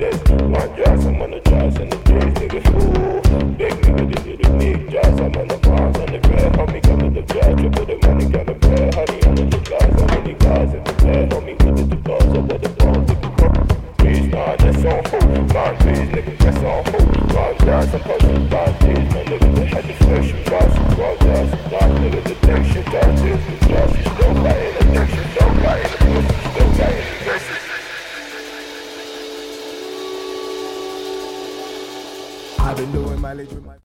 this. One jazz, I'm on the jazz and the J's, nigga. Ooh, big nigga, this is me. Jazz, I'm on the bars and the bed. Homie, come to the jazz, triple the money, got the bread. Honey, under the guys, how many guys in the bed? Homie, look at the bars, over the balls, nigga. Please, nah, that's on hold. Mind, please, nigga, that's on hold. One jazz, I'm pushing 5 G's, my nigga. They had the fresh, you guys, one jazz, nigga, the thing shit, that's it.